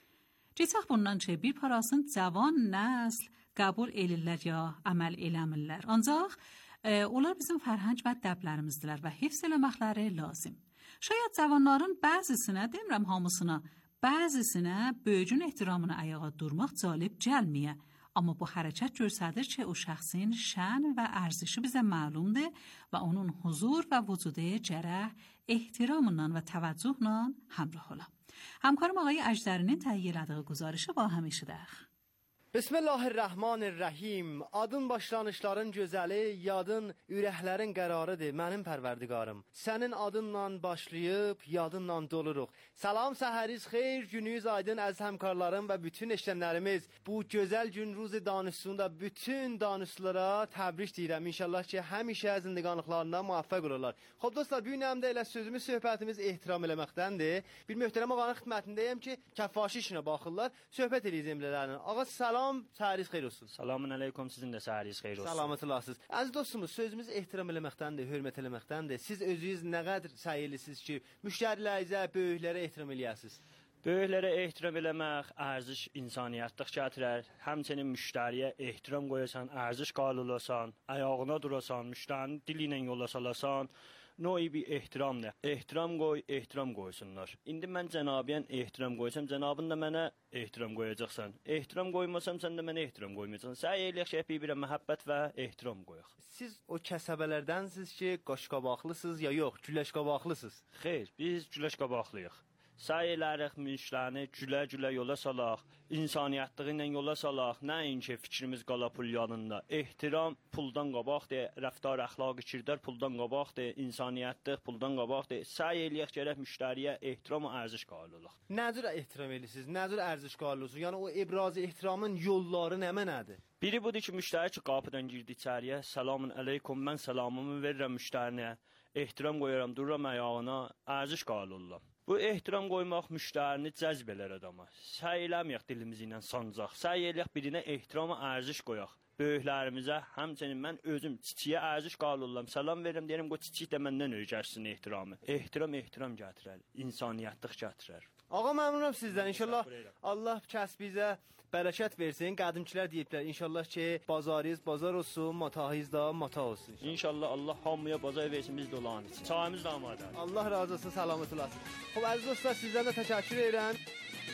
Keçək bundan ki, bir parasını cavan nəsl qəbul edirlər ya əməl eləmirlər. Ancaq onlar bizim fərhəng və dəblərimizdirlər və hifz eləməkləri lazım. Şayad cavanların bəzisinə, demirəm hamısına, bəzisinə böyücün ehtiramına ayağa durmaq cəlib gəlməyə. Amma bu hərəkət göstərir ki, o şəxsin şən və ərzişi bizə məlumdur və onun huzur və vücudu gərək ehtiramla və təvəccühlə həmrah ola. Həmkarım ağay Əjdərinin təhiyyə elədiyi guzarışı ba həm eşidək. Bismillahirrahmanirrahim. Adın başlanışların gözəli, yadın ürəklərin qərarıdır, mənim pərverdigarım. Sənin adınla başlayıb, yadınla doluruq. Salam, səhəriz xeyr, gününüz aydın əziz həmkarlarım və bütün eşidənlərimiz. Bu gözəl gün ruzi danışsında bütün danışlara təbrik deyirəm. İnşallah ki, həmişə zindiqanlıqlarında müvəffəq olurlar. Xoş dostlar, bu gün həm də elə sözümüz, söhbətimiz ehtiram eləməkdəndir. Bir möhtərəm ağanın xidmətindəyəm ki, kəfaşi işinə baxırlar, söhbət edəcəyim elələrinin. Ağa, salam, səhəriz xeyr olsun. Salamun əleykum, sizin də səhəriz xeyr olsun. Salamat olasınız. Əziz dostumuz, sözümüz ehtiram eləməkdəndir, hörmət eləməkdəndir. Siz özünüz nə qədər səy eləyirsiniz ki, müştərilərinizə, böyüklərə ehtiram eləyəsiniz? Böyüklərə ehtiram eləmək ərziş insaniyyətlıq gətirər. Həmçinin müştəriyə ehtiram qoyasan, ərziş qalulasan, ayağına durasan, müştərinin dili ilə yola salasan, növ bir ehtiramdır. Ehtiram qoy, ehtiram qoysunlar. İndi mən cənabiyən ehtiram qoysam, cənabın da mənə ehtiram qoyacaqsan. Ehtiram qoymasam, sən də mənə ehtiram qoymayacaqsan. Səy eləyək şey bir-birə məhəbbət və ehtiram qoyaq. Siz o kəsəbələrdənsiniz ki, qaşqabaqlısınız ya yox, güləşqabaqlısınız? Xeyr, biz güləşqabaqlıyıq. Səy elərik müştərini gülə-gülə yola salaq, insaniyyətliyi ilə yola salaq, nəinki fikrimiz qala pul yanında. Ehtiram puldan qabaqdır, rəftar, əxlaqi kirdar puldan qabaqdır, insaniyyətlik puldan qabaqdır. Səy eləyək gərək müştəriyə ehtiram və ərziş qalılıq. Nə cür ehtiram edirsiniz? Nə cür ərziş qalılısınız? Yəni o ibraz ehtiramın yolları nədir? Biri budur ki, müştəri ki, qapıdan girdi içəriyə, salamun əleykum, mən salamımı verirəm müştərinə, ehtiram qoyaram, dururam ayağına, ərziş qalılıq. Bu ehtiram qoymaq müştərini cəzb elər adama. Səy eləməyək dilimizi ilə sancaq. Səy eləyək birinə ehtirama ərziş qoyaq. Böyüklərimizə, həmçinin mən özüm çiçiyə ərziş qalırlam. Salam verirəm, deyirəm, qoy çiçik də məndən öyrəşsin ehtiramı. Ehtiram gətirər, insaniyyətlıq gətirər. Ağa, məmnunam sizdən. İnşallah Allah kəsbinizə bərəkət versin. Qədimkilər deyiblər, inşallah ki, bazarınız bazar olsun, matahınız da mata olsun. İnşallah Allah hamıya bazar versin, biz də olan için. Çayımız da amadədir. Allah razı olsun, salamat olasın. Xoş, əziz dostlar, sizdən də təşəkkür edirəm.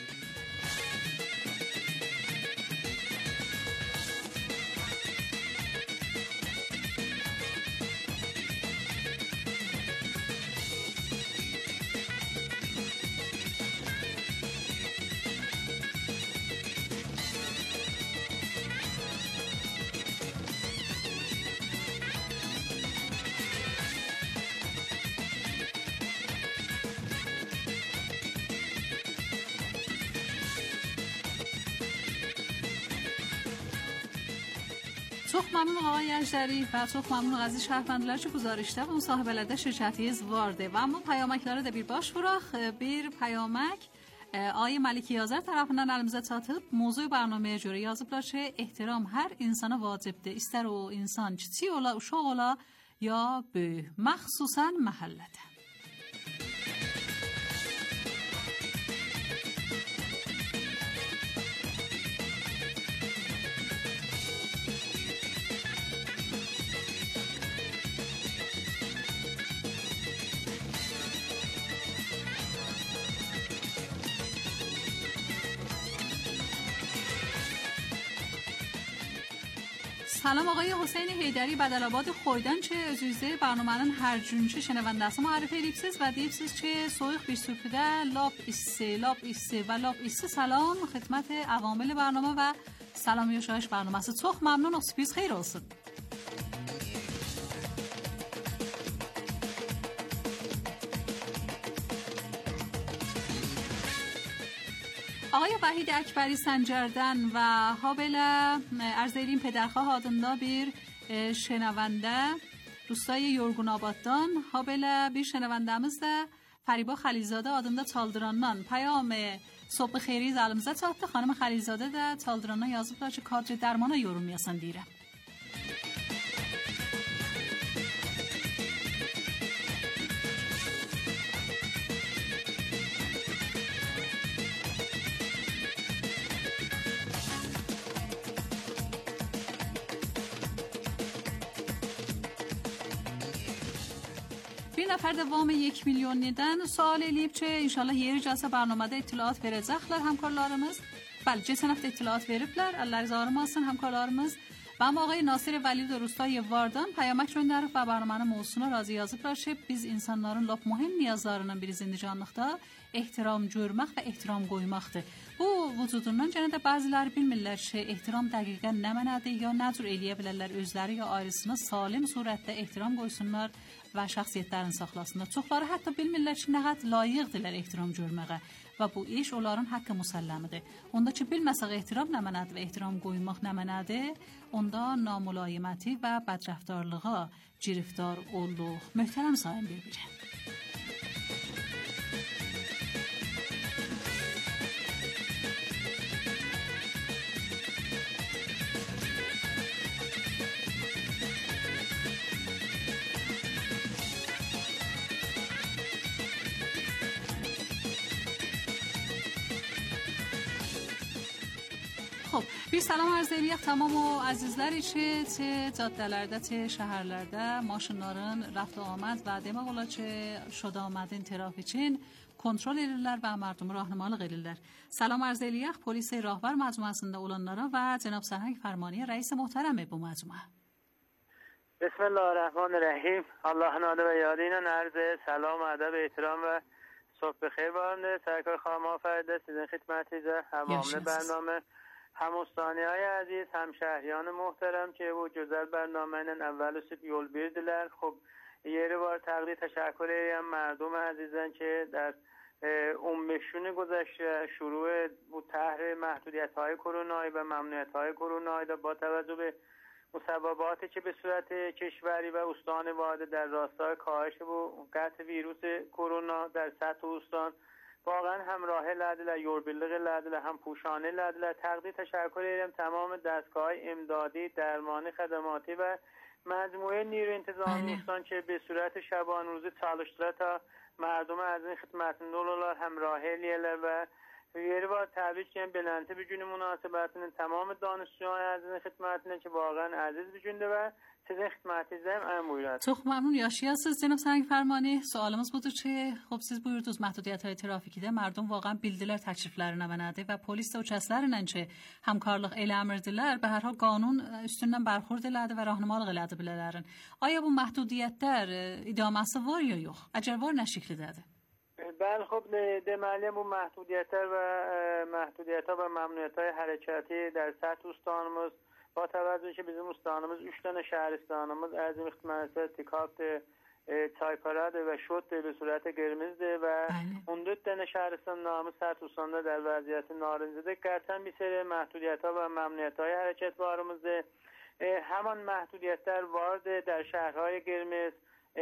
Çox məmnunum ağay Əjdəri və çox məmnunum əziz şərhbəndilər ki, guzarışda və müsahibələrdə şirkətiniz vardı. Və amma payaməklərə də bir baş vuraq. Bir payamək Ay Məlikiyazər tərəfindən əlimizə çatıb. Mövzu bərnaməyə görə yazıblar ki, ehtiram hər insana vacibdir. İstər o insan kiçik ola, uşaq ola ya böyük, məxsusən məhəllədə. سلام آقای حسین حیدری بدل‌آباد خویدن چه özünüzde برنامه'nin her günkü şenevendesi marif edipsiz ve deyipsiz ki soyuq bir sürpüde lap issi ve lap issi salam xidmət avamil برنامه ve salam yaşayış برنامه'si. Çok memnunum, sürpriz xeyir olsun. آقای وحید اکبری سنجردن و حابل ارزیلین پدرخواه adında bir şenevende روستای یورگون آبادdan حابل bir şenevendemiz de فریبا خلیزاده adında Çaldırandan پیام صبح خیری zəlimizə çatdı. Xanım Xəlizadə də Çaldırandan yazıblar ki, kadri dərmana yorumlayasan deyirəm. Bir nefer de vamı 1 milyondan sual eləyib ki, inşallah yeri gəlsə برنامه'da اطلاعات verəcəklər həmkarlarımız. Bəli, keçən həftə اطلاعات veriblər. Allah razı olsun həmkarlarımız. Və آقای ناصر ولید روستای Vardan payamak göndərib və برنامه'nin mövzusuna razı yazıblar ki, biz insanların lap mühüm niyazlarından biri zindicanlıqda ehtiram görmək və ehtiram qoymaqdır. Bu vücudundan gənə də bəziləri bilmirlər ki, ehtiram dəqiqən nə mənadır, ya nə cür eləyə bilərlər özləri, ya ayrısına salim surətdə ehtiram qoysunlar və şəxsiyyətlərini saxlasınlar. Çoxları hətta bilmirlər ki, nə qədər layiqdirlər ehtiram görməyə və bu iş onların haqqı müsəlləmidir. Onda ki, bilməsək ehtiram nə mənadır və ehtiram qoymaq nə mənadır, onda namülayiməti və bədrəftarlığa giriftar olduq. Möhtərəm sayın bir-birə. Xo'p, bir salam arz edirik tamam o azizlər için, caddələrdə, şəhərlərdə maşınların rəft amad və demək olar ki, şoda amadın təraf üçün kontrol edirlər və mərdumu rahnumalıq edirlər. Salam arz edirik polis راهور مجموعəsində olanlara və cənab Səhəng Fərmani rəis möhtərəm bu məcmuə. بسم الله الرحمن الرحیم. الله ناده و یاد اینا عرض سلام ادب احترام و صبح بخیر بارنده سرکار خانم آفریده سیزن خدمتی ده همامن برنامه هموستانی های عزیز همشهریان محترم که bu güzel برنامه'nin اول süt yol birdiler. خب یه بار تقدیر تشکر ایم مردم عزیزن که در امشون گذشته شروع bu طرح محدودیت های کرونایی و ممنوعیت های کرونایی با توجه به مصوباتی که به صورت کشوری و استان وارد در راستای کاهش و قطع ویروس کرونا در سطح استان واقعا همراه لدل یوربیلق لدل هم پوشانه لدل تقدیر تشکر ایم تمام دستگاه امدادی درمانی خدماتی و مجموعه نیرو انتظامی استان که به صورت شبانه روزی çalıştılar تا مردم از این خدمتین دولار همراه لیله و یه بار تبریک کنم بلنته بجون مناسبتین تمام دانشجویان از این خدمتین که واقعا عزیز بجونده و sizin xidmətinizəm ən buyurun. Çox məmnun yaşayasınız cənab Səhəng Fərmani. Sualımız budur ki, xop siz buyurdunuz məhdudiyyətləri trafikdə mərdum vaqan bildilər təkliflərinə və nədir və polis də o kəslərlə ki, həmkarlıq eləmirdilər. Be hər hal qanun üstündən bərxurd elədi və rahnumalıq elədi bilələrin. Aya bu məhdudiyyətlər idaməsi var ya yox? Əgər var nə şəkildədir? بله خب deməli bu محدودیت‌ها و ممنوعیت‌های حرکتی در سطح استانımız با توجه که bizim استانımız 3 tane şəhərstanımız əzim xidmətə tikab çayparadır və şotdur به صورت قرمزdir və 14 tane şəhərstan namı سطح استanda در vəziyyəti narinzidir. Qətən bir seri محدودیت‌ها و ممنوعیت‌های حرکت varımızdır. همان محدودیت‌lər vardır در şəhərهای قرمز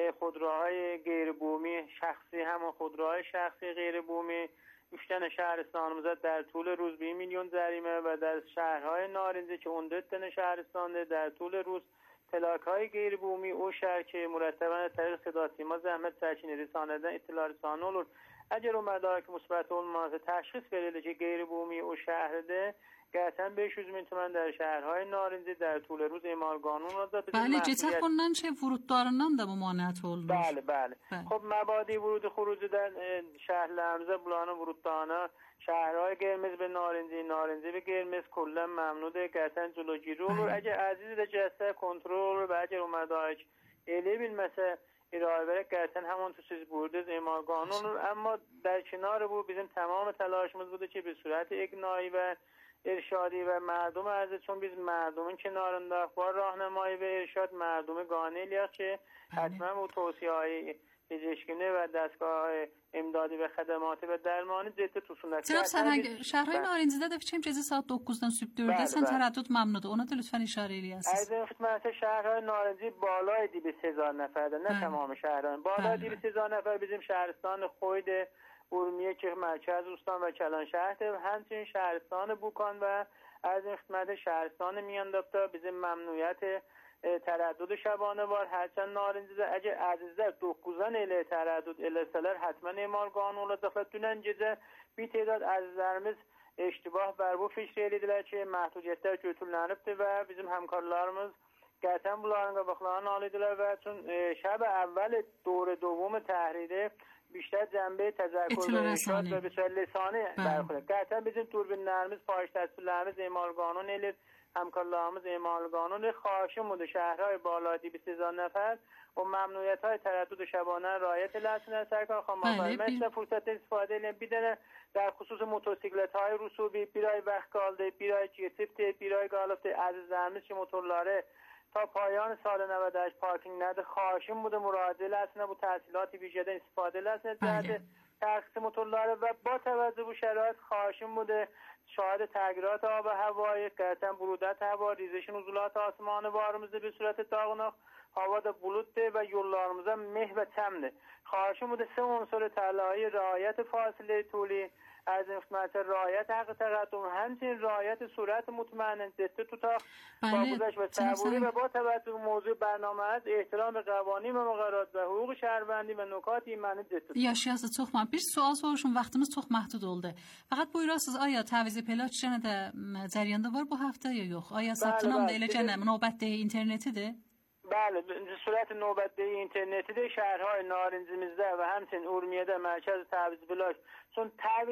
خودروهای غیر بومی شخصی همون خودروهای شخصی غیر بومی 3 tane şəhərstanımıza در طول روز 1 میلیون جریمه و در شهرهای نارنجی که 14 tane şəhərstandır در طول روز پلاک‌های غیر بومی o şəhər ki مرتباً طریق صدا سیما زحمت سرچینه رسانیدن اطلاع رسانی olur. اگر o مدارک مثبت olmazsa təşxis verilir ki غیر بومی o şəhərdə قطعا 500 تومان در şəhərهای نارنجی در طول روز اعمال قانون را da بله جتک bundan vurudlarından da ممانعت olur. بله. خب مبادی ورود خروج در şəhərlərimizə bulanın vurudlarına şəhərهای قرمز به نارنجی به قرمز کلا ممنوعه قطعا جلوگیری olur. اگه عزیز جسته کنترل و اگر o مدارک eli bilməsə ارائه بره قطعا همون تو siz buyurdunuz اعمال قانون olur. اما در کنار bu bizim tamam تلاشımız budur ki bir صورت اقناعی و ارشادی و مردم عزیز چون biz مردمın kenarında با راهنمایی و ارشاد مردم قانعیه که حتما bu توصیه‌های پزشکی و دستگاه امدادی و خدماتی و درمانی ciddi tutsunlar. Cənab Səhəng, şəhərlərin Narincidə də fikrim gecə saat 9-dan sübh 4-də sən tərəddüd məmnudur. Ona da lütfən işarə eləyəsiniz. Aydın xidmətə şəhərlərin Narinci بالای 200,000 nəfərdir. Nə tamamı şəhərlərin. بالای 200,000 nəfər bizim şəhərستان Xoydur. ارومیه که مرکز استان و کلان شهر همچنین شهرستان بوکان و از این خدمت شهرستان میانداپتا bizim ممنوعیت تردد şabane var هرچند نارنجیده اگه عزیزler 9'dan ele teraddüt eləsələr hatmen emal qanunu olacaqlar. Dünən gecə bir تعداد azizlərimiz اشتباه bər bu fikr elədilər ki məhdudiyyətlər götürülənibdir və bizim həmkarlarımız qətiyyən bunların qabaqlarını aldılar və üçün şəb əvvəl دور دوم تحریده بیشتر جنبه تذکر و ارشاد و به صورت لسانی برخورد. قطعا bizim دوربینlərimiz پایش تسهیلlərimiz اعمال قانون eləyir. همکارlarımız اعمال قانون خواهشم بوده شهرهای بالای 200,000 نفر و ممنوعیت‌های تردد شبانه رعایت لسنه سرکار خانم مثل فرصت استفاده ایلیم بیدنه در خصوص موتورسیکلت‌های رسوبی بیرای وقت kaldı بیرای جیتیپت بیرای گالفت عزیزlerimiz که motorları تا پایان سال 98 پارکینگ نده خواهشم بوده مراجعه لسنه bu تحصیلات ویژه استفاده لسنه جهت تخصیص موتورları و با توجه به شرایط خواهشم بوده شاهد تغییرات آب و هوایی قطعا برودت هوا ریزش نزولات آسمان بارımızda به صورت داغناق hava da bulutdur və yollarımıza meh və çəmdir. Xahişim budur 3 unsur təlahi, riayət fasilə tuli, از خدمت رعایت حق تقدم، همچنین رعایت صورت مطمئن جسته tutaq با گذشت و صبوری و با توجه به موضوع برنامه از احترام به قوانین و مقررات و حقوق şəhərbəndi və nöqat imanı جسته. Yaşayasız çox məhdud. Bir sual soruşum, vaxtımız çox məhdud oldu. Fəqət buyurasınız, aya təvizi pelaç yenə də cərəyanda var bu həftə ya yox? Aya satınam da eləcə nə növbətdəyi internetidir? بله به صورت نوبتدهی اینترنتی در شهرهای نارنجی‌میزده و همچنین اورمیه‌ده مرکز تعویض بلاک چون